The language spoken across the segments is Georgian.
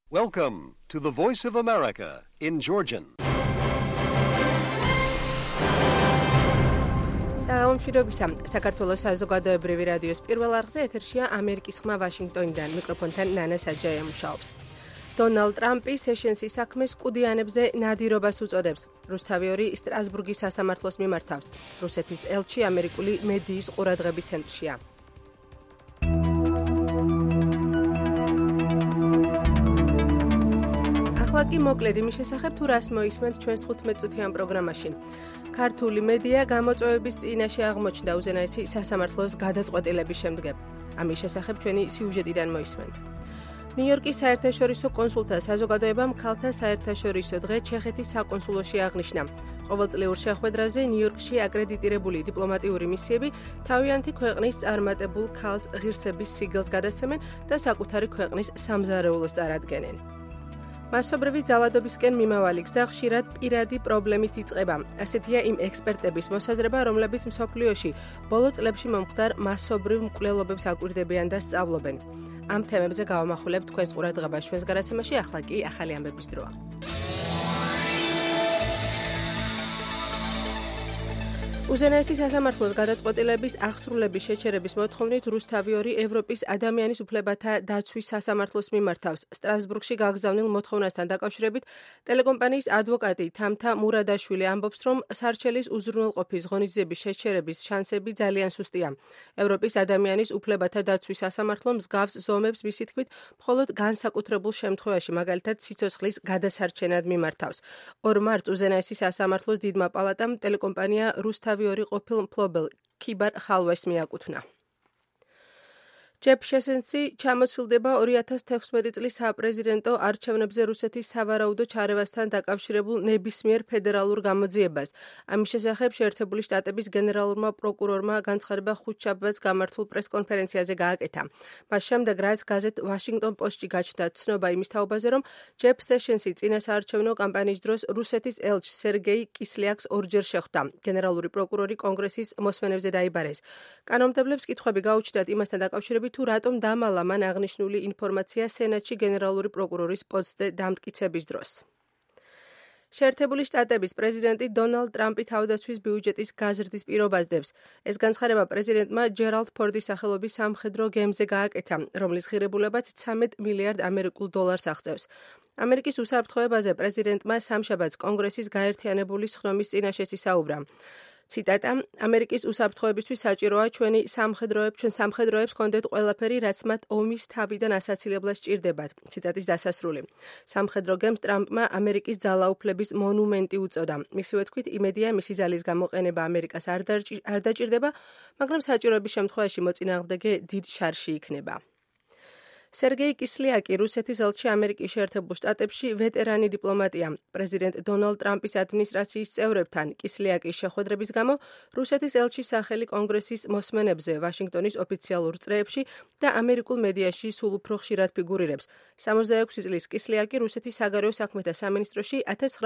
Welcome to the Voice of America in Georgian. სალამ მშვიდობისა. საქართველოს საზოგადოებრივი რადიოს პირველ არხზე ეთერშია ამერიკის ხმა ვაშინგტონიდან. მიკროფონთან ნანა საჯაია მუშაობს. დონალდ ტრამპი სეშენსის საქმეს კუდიანებზე ნადირობას უწოდებს. რუსთავი სტრასბურგის სასამართლოს მიმართავს. რუსეთის ელჩი ამერიკული მედიის ყურადღების ცენტრშია. ახლა კი მოკლედ იმის შესახებ თუ რას მოისმენთ ჩვენს 15 წუთიან პროგრამაში. ქართული მედია გამოწვევების წინაშე აღმოჩნდა უზენაესი სასამართლოს გადაწყვეტილების შემდგომ. ამის შესახებ ჩვენი სიუჟეტიდან მოისმენთ. ნიუ-იორკის საერთაშორისო კონსულთა საზოგადოებამ ქალთა საერთაშორისო დღე ჩეხეთის საკონსულოში აღნიშნა. ყოველწლიურ შეხვედრაზე ნიუ-იორკში აკრედიტირებული დიპლომატიური მისიები თავიანთი ქვეყნის წარმატებულ ქალს ღირსების სიგელს გადასცემენ და საკუთარი ქვეყნის სამზარეულოს წარადგენენ. მასობრივი ძალადობისკენ მიმავალი გზა ხშირად პირადი პრობლემით იწყება. ასეთია იმ ექსპერტების მოსაზრება, რომლებიც მსოფლიოში ბოლო წლებში მომხდარ მასობრივ მკვლელობებს აკვირდებიან და სწავლობენ. ამ თემებზე გავამახვილებთ თქვენს ყურადღებას ჩვენს გადაცემაში, ახლა კი ახალი ამბების დროა. უზენაესი სასამართლოს გადაწყვეტილების აღსრულების შეჩერების მოთხოვნით რუსთავი ევროპის ადამიანის უფლებათა დაცვის სასამართლოს მიმართავს. სტრასბურგში გაგზავნილ მოთხოვნასთან დაკავშირებით ტელეკომპანიის ადვოკატი თამთა მურადაშვილი ამბობს, რომ სარჩელის უზრუნველყოფის ღონისძიების შეჩერების შანსები ძალიან სუსტია. ევროპის ადამიანის უფლებათა დაცვის სასამართლო მსგავს ზომებს მისი თქმით მხოლოდ განსაკუთრებულ შემთხვევაში, მაგალითად სიცოცხლის გადასარჩენად მიმართავს. 2 მარტს უზენაესი სასამართლოს დიდმა პალატამ ტელეკომპანია რუსთავი ყოფილ მფლობელ ქიბარ ხალვას მიაკუთვნა. ჯეფ სესენსი ჩამოცილდება 2016 წლის საპრეზიდენტო არჩევნებზე რუსეთის სავარაუდო ჩარევასთან დაკავშირებულ ნებისმიერ ფედერალურ გამოძიებას. ამის შესახებ შეერთებული შტატების გენერალურმა პროკურორმა განცხადება ხუთშაბათს გამართულ პრესკონფერენციაზე გააკეთა. მას შემდეგ, რაც გაზეთ ვაშინგტონ პოსტში გაჩნდა ცნობა იმის თაობაზე, რომ ჯეფ სესენსი წინა საარჩევნო კამპანიის დროს რუსეთის ელჩს სერგეი კისლიაკს ორჯერ შეხვდა. გენერალური პროკურორი კონგრესის მოსმენებზე დაიბარეს. კანონმდებლებს კითხვები გაუჩნდათ იმასთან დაკავშირებით, თუ რატომ დამალა მან აღნიშნული ინფორმაცია სენატში გენერალური პროკურორის პოსტზე დამტკიცების დროს. შეერთებული შტატების პრეზიდენტი დონალდ ტრამპი თავდაცვის ბიუჯეტის გაზრდის პირობას დებს. ეს განცხადება პრეზიდენტმა ჯერალდ ფორდის სახელობის სამხედრო გემზე გააკეთა, რომლის ღირებულებაც 13 მილიარდ ამერიკულ დოლარს აღწევს. ამერიკის უსაფრთხოებაზე პრეზიდენტმა სამშაბათს კონგრესის გაერთიანებული სხდომის წინაშე ისაუბრა. ციტატა: ამერიკის უსაფრთხოებისთვის საჭიროა ჩვენ სამხედროებს ჰქონდეთ ყველაფერი, რაც მათ ომის თავიდან ასაცილებლად სჭირდებათ. ციტატის დასასრული. სამხედრო გემს ტრამპმა ამერიკის ძალაუფლების მონუმენტი უწოდა. მისივე თქმით, იმედია მისი ძალის გამოყენება ამერიკას არ დაჭირდება, მაგრამ საჭიროების შემთხვევაში მოწინააღმდეგე დიდ შარში იქნება. სერგეი კისლიაკი რუსეთის ელჩი ამერიკის შეერთებულ შტატებში ვეტერანი დიპლომატია. პრეზიდენტ დონალდ ტრამპის ადმინისტრაციის წევრებთან კისლიაკის შეხვედრების გამო რუსეთის ელჩის სახელი კონგრესის მოსმენებზე, ვაშინგტონის ოფიციალურ წრეებში და ამერიკულ მედიაში სულ უფრო ხშირად ფიგურირებს. 66 წლის კისლიაკი რუსეთის საგარეო საქმეთა სამინისტროში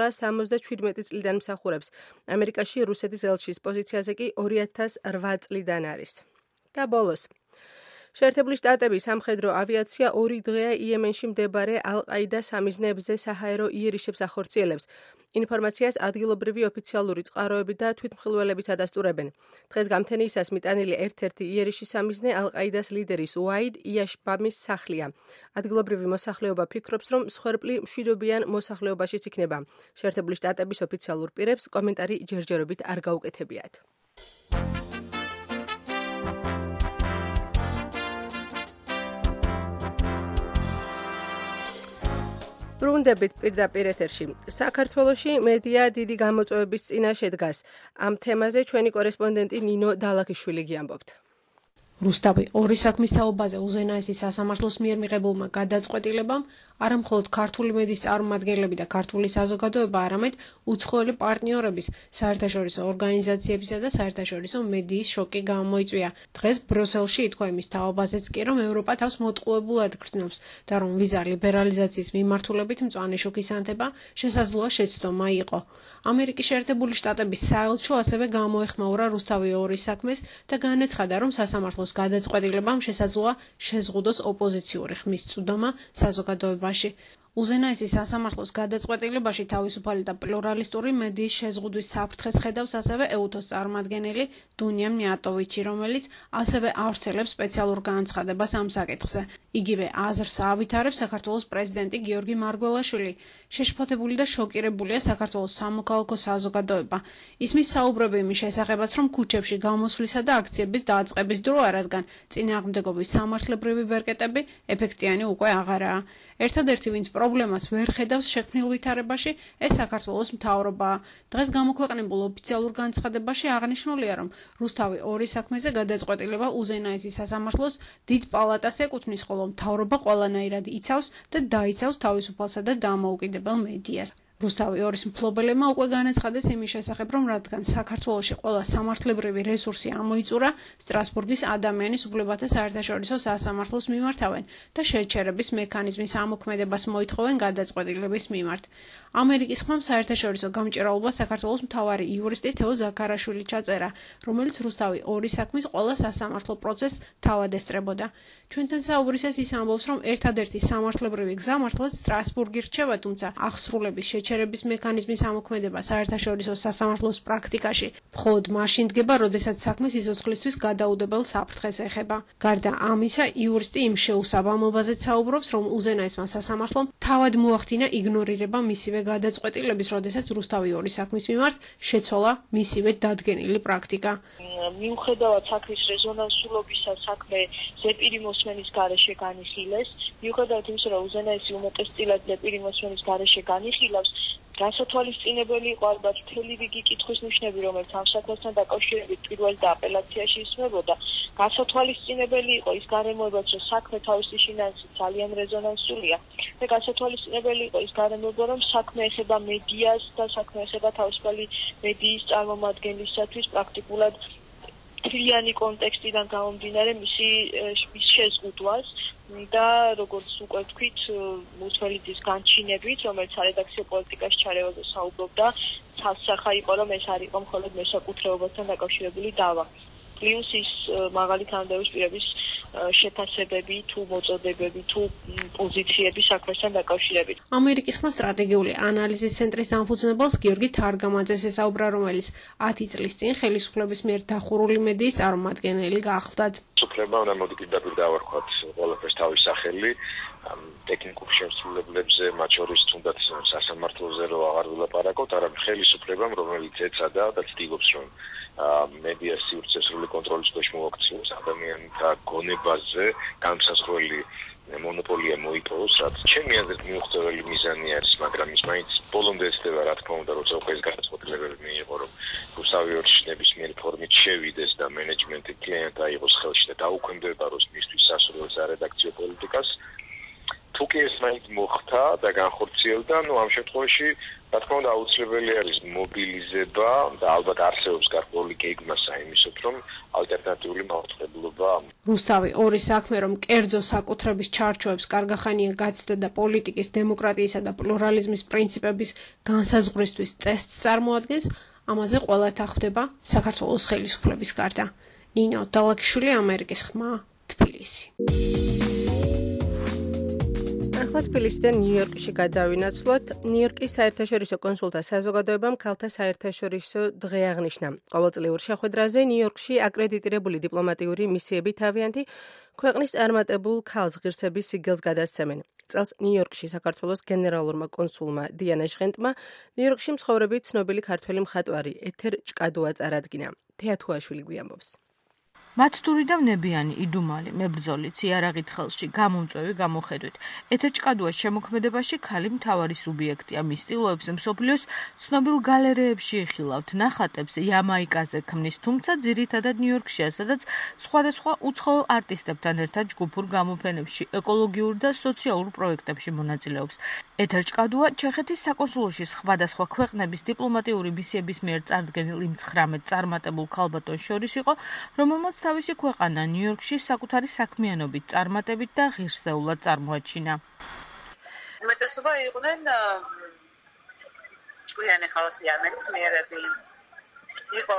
1977 წლიდან მსახურობს. ამერიკაში რუსეთის ელჩის პოზიციაზე კი 2008 წლიდან არის. და ბოლოს შეერთებული შტატების სამხედრო ავიაცია 2 დღეა იემენში მდებარე ალ-ყაიდას სამიზნეებზე საჰაერო იერიშებს ახორციელებს. ინფორმაციას ადგილობრივი ოფიციალური წყაროები და თვითმხილველებიც ადასტურებენ. დღეს გამთენიისას მიტანილი ერთ-ერთი იერიშის სამიზნე ალ-ყაიდას ლიდერის უაიდ იაშბამის სახლია. ადგილობრივი მოსახლეობა ფიქრობს, რომ მსხვერპლი მშვიდობიან მოსახლეობაშიც იქნება. შეერთებული შტატების ოფიციალურ პირებს კომენტარი ჯერჯერობით არ გაუკეთებიათ. ბრუნდებით პირდაპირ ეთერში. საქართველოში მედია დიდი გამოწვევების წინაშე დგას. ამ თემაზე ჩვენი კორესპონდენტი ნინო დალაქიშვილი გიამბობთ. რუსთავი საქმის თაობაზე უზენაესი სასამართლოს მიერ მიღებულმა გადაწყვეტილებამ არა მხოლოდ ქართული მედიის წარმომადგენლები და ქართული საზოგადოება, არამედ უცხოელი პარტნიორების, საერთაშორისო ორგანიზაციებისა და საერთაშორისო მედიის შოკი გამოიწვია. დღეს ბრიუსელში ითქვა იმის თაობაზეც კი, რომ ევროპა თავს მოტყუებულად გრძნობს და რომ ვიზა ლიბერალიზაციის მიმართულებით მწვანე შოქის ანთება შესაძლოა შეცდომა იყო. ამერიკის შეერთებული შტატების საელჩო ასევე გამოეხმაურა რუსთავი საქმეს და განაცხადა, რომ სასამართლოს გადაწყვეტილებამ შესაძლოა შეზღუდოს ოპოზიციური ხმის წვდომა საზოგადოებაში. უზენაესის სასამართლოს გადაწყვეტილებაში თავისუფალი და პლურალისტური მედიის შეზღუდვის საფრთხეს ხედავს ასევე ეუთოს წარმომადგენელი დუნია მიატოვიჩი, რომელიც ასევე ავრცელებს სპეციალურ განცხადებას ამ საკითხზე. იგივე აზრს ავითარებს საქართველოს პრეზიდენტი გიორგი მარგველაშვილი. შეშფოთებული და შოკირებულია საქართველოს სამოქალაქო საზოგადოება. ისმის საუბრები იმის შესახებაც, რომ ქუჩებში გამოსვლისა და აქციების დაწყების დრო, რადგან წინააღმდეგობის სამართლებრივი ბერკეტები ეფექტიანი უკვე აღარაა. ერთადერთი, ვინც პრობლემას ვერ ხედავს შექმნილ ვითარებაში, ეს საქართველოს მთავრობაა. დღეს გამოქვეყნებულ ოფიციალურ განცხადებაში აღნიშნულია, რომ რუსთავი 2 საქმეზე გადაწყვეტილება უზენაესის სასამართლოს დიდ პალატას ეკუთვნის, ხოლო მთავრობა ყველანაირად იცავს და დაიცავს თავისუფალსა და დამოუკიდებელ მედიას. რუსთავი 2-ის მფლობელებმა უკვე განაცხადეს იმის შესახებ, რომ რადგან საქართველოში ყველა სამართლებრივი რესურსი ამოიწურა, სტრასბურგის ადამიანის უფლებათა საერთაშორისო სასამართლოს მიმართავენ და შეჩერების მექანიზმის ამოქმედებას მოითხოვენ გადაწყვეტილების მიმართ. ამერიკის ხმამ საერთაშორისო გამჭირვალობა საქართველოს მთავარი იურისტი თეო ზაქარაშვილი ჩაწერა, რომელიც რუსთავი 2 საქმის ყველა სასამართლო პროცესს თავად ესწრებოდა. ჩვენთან საუბრისას ის ამბობს, რომ ერთადერთი სამართლებრივი გზა მართლაც სტრასბურგი რჩება, თუმცა აღსრულების შეჩერების მექანიზმის ამოქმედება საერთაშორისო სასამართლოს პრაქტიკაში მხოლოდ მაშინ დგება, როდესაც საქმე სიცოცხლისთვის გადაუდებელ საფრთხეს ეხება. გარდა ამისა, იურისტი იმ შეუსაბამობაზეც საუბრობს, რომ უზენაესმა სასამართლომ თავად მოახდინა იგნორირება მისივე გადაწყვეტილების, როდესაც რუსთავი 2 საქმის მიმართ შეცვალა მისივე დადგენილი პრაქტიკა. მიუხედავად საქმის რეზონანსულობისა, საქმე ზეპირი მოსმენის გარეშე განიხილეს, მიუხედავად იმისა, რომ უზენაესი უმეტესწილად ზეპირი მოსმენის გარეშე განიხილავს, განსათვალისწინებელი იყო ალბათ მთელი რიგი კითხვის ნიშნები, რომელიც ამ საქმესთან დაკავშირებით პირველ და აპელაციაში ისმებოდა. განსათვალისწინებელი იყო ის გარემოებაც, რომ საქმე თავისი შინაარსით ძალიან რეზონანსულია და განსათვალისწინებელი იყო ის გარემოება, რომ საქმე ეხება მედიას და საქმე ეხება თავისუფალი მედიის წარმომადგენლისათვის პრაქტიკულად მთლიანი კონტექსტიდან გამომდინარე მის შეზღუდვას და როგორც უკვე თქვით, მუთველიძის განჩინებით, რომელიც სარედაქციო პოლიტიკაში ჩარევაზე საუბრობდა, ცალსახა იყო, რომ ეს არ იყო მხოლოდ მესაკუთრეობასთან დაკავშირებული დავა. პლუს ის მაღალი თანამდებობის პირების შეფასებები, თუ მოწოდებები, თუ პოზიციები საქმესთან დაკავშირებით. ამერიკის ხმა სტრატეგიული ანალიზის ცენტრის დამფუძნებელს გიორგი თარგამაძეს ესაუბრა, რომელიც 10 წლის წინ ხელისუფლების მიერ დახურული მედიის წარმომადგენელი გახლდათ. უფლება უნდა მოდიკვიდად დავარქვათ ყველაფერს თავის სახელი, ტექნიკურ შემსრულებლებზე, მათ შორის თუნდაც სასამართლოზე რო აღარ ვილაპარაკოთ, არამედ ხელისუფლებამ, რომელიც ეცადა და ცდილობს, რომ მედიას სივრცესრული კონტროლის ქვეშ მოაქციოს ადამიანთა გონებაზე განსაზღვრელი მონოპოლია მოიპოვოს, რაც ჩემი აზრით მიუღწეველი მიზანი არის, მაგრამ ის მაინც ბოლომდე ეცდება, რა თქმა უნდა, როცა უკვე ეს გადაწყვეტილებები მიიღო, რომ რუსთავი 2-ში ნებისმიერი ფორმით შევიდეს და მენეჯმენტი კლიენტი აიღოს ხელში და დაუქვემდებაროს მისთვის სასურველ სარედაქციო პოლიტიკას. თუ კი ეს მაინც მოხდა და განხორციელდა, ამ შემთხვევაში, რა თქმა უნდა, აუცილებელი არის მობილიზება და ალბათ არსებობს გარკვეული გეგმა საიმისოდ, რომ ალტერნატიული მართლმსაჯულება. რუსთავი 2 საქმე, რომ კერძო საკუთრების ჩარჩოებს კარგახანია გაცდა და პოლიტიკის, დემოკრატიისა და პლურალიზმის პრინციპების განსაზღვრისთვის წესს წარმოადგენს, ამაზე ყველათა ხვდება საქართველოს ხელისუფლების გარდა. ნინო დალაქიშვილი, ამერიკის ხმა, თბილისი. ახლა თბილისიდან ნიუ-იორკში გადავინაცვლოთ. ნიუ-იორკის საერთაშორისო კონსულთა საზოგადოებამ ქალთა საერთაშორისო დღე აღნიშნა. ყოველწლიურ შეხვედრაზე ნიუ-იორკში აკრედიტირებული დიპლომატიური მისიები თავიანთი ქვეყნის წარმატებულ ქალს ღირსების სიგელს გადასცემენ. წელს ნიუ-იორკში საქართველოს გენერალურმა კონსულმა დიანა ჟღენტმა ნიუ-იორკში მცხოვრები ცნობილი ქართველი მხატვარი ეთერ ჭკადოა წარადგინა. თეათუაშვილი გვიამბობს. მათთური და ვნებიანი, იდუმალი, მებრძოლი, ციარაღით ხელში, გამომწვევი გამოხედვით. ეთერ ჭკადოას შემოქმედებაში ქალი მთავარი სუბიექტია. მის სტილოებს მსოფლიოს ცნობილ გალერეებში იხილავთ, ნახატებს იამაიკაზე ქმნის, თუმცა ძირითადად ნიუ-იორკშია, სადაც სხვადასხვა უცხოელ არტისტებთან ერთად ჯგუფურ გამოფენებში, ეკოლოგიურ და სოციალურ პროექტებში მონაწილეობს. ეთერ ჭკადოა ჩეხეთის საკონსულოში სხვადასხვა ქვეყნების დიპლომატიური მისიების მიერ წარდგენილ იმ 19 წარმატებულ ქალბატონს შორის იყო, რომელმაც თავისი ქვეყანა ნიუ-იორკში საკუთარი საქმიანობით, წარმატებით და ღირსეულად წარმოაჩინა. უმეტესობა იყვნენ ჭკვიანი ხალხიანი მეცნიერები. იყო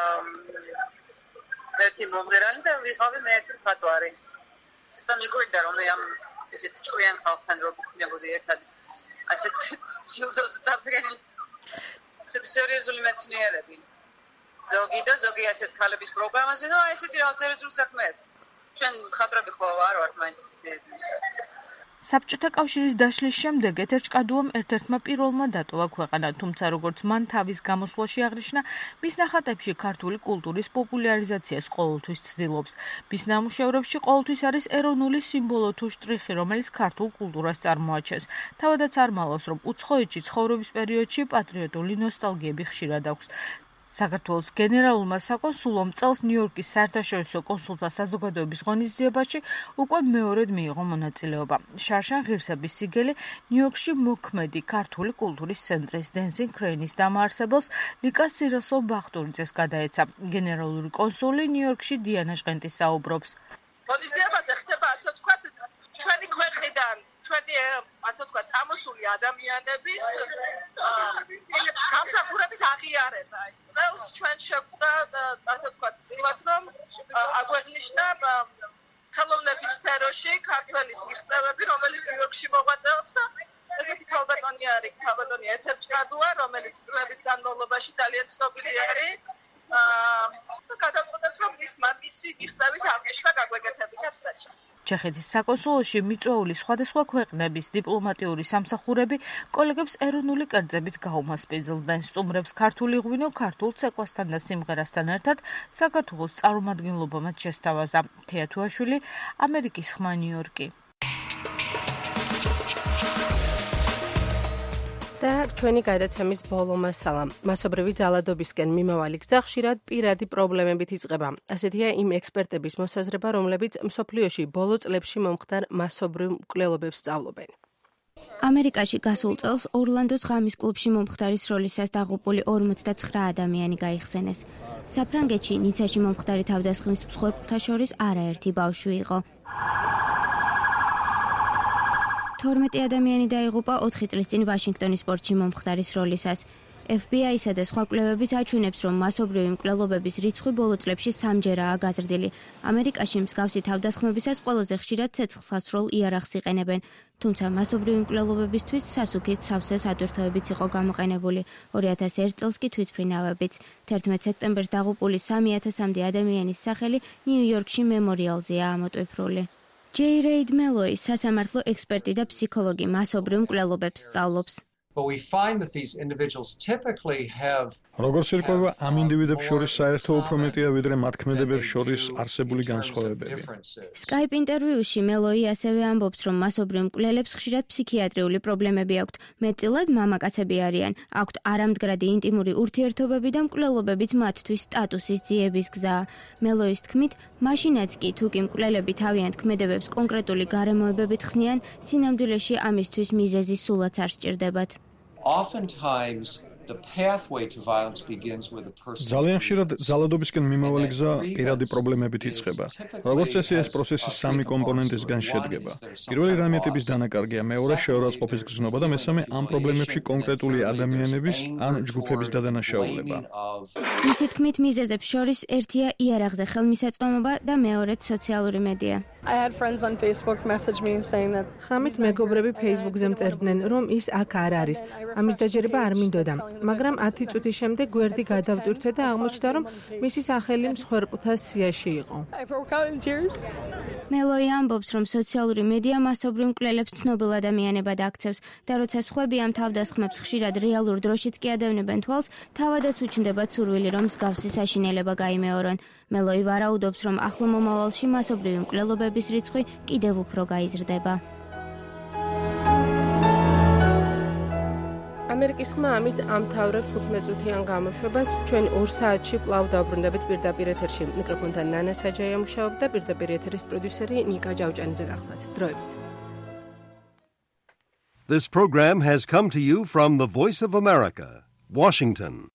ერთი მომღერალი და ვიყავი მე ერთი მხატვარი. და მიგვიდა რომ მე ამ ესეთ ჭკვიან ხალხთან რო ვიქნებოდი ერთად ასეთ ჯილდოს დაფრენილი ასეთ სერიოზული მეცნიერები ზოგი და ზოგი ასეთ ქალების პროგრამაზე და ესეთი რაღაც სერიოზული საქმეები ჩვენ ხატრები ხო არ ვართ მაინც ისე საბჭოთა კავშირის დაშლის შემდეგ ეთერჭკადუამ ერთ-ერთმა პირველმა დატოვა ქვეყანა, თუმცა როგორც მან თავის გამოსვლაში აღნიშნა, მის ნახატებში ქართული კულტურის პოპულარიზაციას ყოველთვის ცდილობს. მის ნამუშევრებში ყოველთვის არის ეროვნული სიმბოლო თუ შტრიხი, რომელიც ქართულ კულტურას წარმოაჩენს. თავადაც არ მალავს, რომ უცხოეთში ცხოვრების პერიოდში პატრიოტული ნოსტალგიები ხშირად აქვს. საქართველოს გენერალურმა საკონსულომ წელს ნიუ-იორკის საერთაშორისო კონსულთა საზოგადოების ღონისძიებაში უკვე მეორედ მიიღო მონაწილეობა. შარშან ღირსების სიგელი ნიუ-იორკში მოქმედი ქართული კულტურის ცენტრის Dancing Crane-ის დამაარსებელს ლიკას სიროსო ბახტურიძეს გადაეცა. გენერალური კონსული ნიუ-იორკში დიანა ჟღენტი საუბრობს. ღონისძიებაზე ხდება ასე ვთქვათ ჩვენი ქვეყნიდან ჩვენი ასე ვთქვათ წამოსული ადამიანების გამსახურების აღიარება ის. წელს ჩვენ შეგვდა ასე ვთქვათ წილად რომ აგვეღნიშნა ხელოვნების სფეროში ქართველის მიღწევები, რომელიც ნიუ-იორკში მოღვაწეობს და ესეთი ქალბატონი არის, ქალბატონი ეთერჭკადუა, რომელიც წლების განმავლობაში ძალიან ცნობილი არის. გადავწყვეტეთ, რომ მისი მიღწევის აღნიშვნა გაგვეკეთებინათ დღეს. ჩეხეთის საკონსულოში მიწვეული სხვადასხვა ქვეყნების დიპლომატიური სამსახურები კოლეგებს ეროვნული კერძებით გაუმასპინძლდნენ. სტუმრებს ქართული ღვინო, ქართულ ცეკვასთან და სიმღერასთან ერთად საქართველოს წარმომადგენლობამაც შესთავაზა. თეა თუაშვილი, ამერიკის ხმა, ნიუ-იორკი. და ჩვენი გადაცემის ბოლო მასალა. მასობრივი ძალადობისკენ მიმავალი გზა ხშირად პირადი პრობლემებით იწყება. ასეთია იმ ექსპერტების მოსაზრება, რომლებიც მსოფლიოში ბოლო წლებში მომხდარ მასობრივ მკვლელობებს სწავლობენ. ამერიკაში გასულ წელს ორლანდოს ღამის კლუბში მომხდარის როლისას დაღუპული 59 ადამიანი გაიხსენეს. საფრანგეთში ნიცაში მომხდარი თავდასხმის მსხვერპლთა შორის არაერთი ბავშვი იყო. 12 ადამიანი დაიღუპა 4 წლის წინ ვაშინგტონის სპორტში მომხდარის როლისას. FBI-სა და სხვა კვლევებიც აჩვენებს, რომ მასობრივი მკვლელობების რიცხვი ბოლო წლებში 3-ჯერაა გაზრდილი. ამერიკაში მსგავსი თავდასხმებისას ყველაზე ხშირად ცეცხლსასროლ იარაღს იყენებენ, თუმცა მასობრივი მკვლელობებისთვის სასუქით სავსე სატვირთოებიც იყო გამოყენებული. 2001 წელს კი თვითმფრინავებიც. 11 სექტემბერს დაღუპული 3000-მდე ადამიანის სახელი ნიუ-იორკში მემორიალზეა ამოტვიფრული. ჯეი რეიდ მელოი, სასამართლო ექსპერტი და ფსიქოლოგი, მასობრივ მკვლელობებს სწავლობს. როგორც ირკვევა, ამ ინდივიდებს შორის საერთო უფრო მეტია, ვიდრე მათ ქმედებებს შორის არსებული განსხვავებები. Skype ინტერვიუში მელოი ასევე ამბობს, რომ მასობრივ მკვლელებს ხშირად ფსიქიატრიული პრობლემები აქვთ. მეტწილად მამაკაცები არიან, აქვთ არამდგრადი ინტიმური ურთიერთობები და მკვლელობებიც მათთვის სტატუსის ძიების გზაა. მელოის თქმით, მაშინაც კი თუ კი მკვლელები თავიანთ ქმედებებს კონკრეტული გარემოებებით ხსნიან, სინამდვილეში ამისთვის მიზეზი სულაც არ სჭირდებათ. ძალიან ხშირად ძალადობისკენ მიმავალი გზა პირადი პრობლემებით იწყება. როგორც წესი, ეს პროცესი 3 კომპონენტისგან შედგება. პირველი რამე ტიპის დანაკარგია, მეორე შეურაცხყოფის გზნობა და მესამე ამ პრობლემებში კონკრეტული ადამიანების ან ჯგუფების დადანაშაულება. მისი თქმით, მიზეზებს შორის ერთია იარაღზე ხელმისაწვდომობა და მეორეც სოციალური მედია. ხამით მეგობრები Facebook-ზე მწერდნენ, რომ ის აქ არ არის. ამის დაჯერება არ მინდოდა. მაგრამ 10 წუთის შემდეგ გვერდი გადავტვირთვე და აღმოჩნდა, რომ მისი სახელი მსხვერპლთა სიაში იყო. მელოი ამბობს, რომ სოციალური მედია მასობრივ მკვლელებს ცნობილ ადამიანებად აქცევს და როცა სხვები ამ თავდასხმებს ხშირად რეალურ დროშიც კი ადევნებენ თვალს, თავადაც უჩნდება ცურვილი, რომ მსგავსი საშინელება გაიმეორონ. მელოი ვარაუდობს, რომ ახლო მომავალში მასობრივი მკვლელობების რიცხვი კიდევ უფრო გაიზრდება. ამერიკის ხმა ამით ამთავრებს 15 წუთიან გამოშვებას. ჩვენ 2 საათში კვლავ დავბრუნდებით პირდაპირ ეთერში. მიკროფონთან ნანა საჯაია მუშაობდა, პირდაპირ ეთერის პროდიუსერი ნიკა ჯავჭანიძე გახლდათ. დროებით. This program has come to you from the Voice of America, Washington.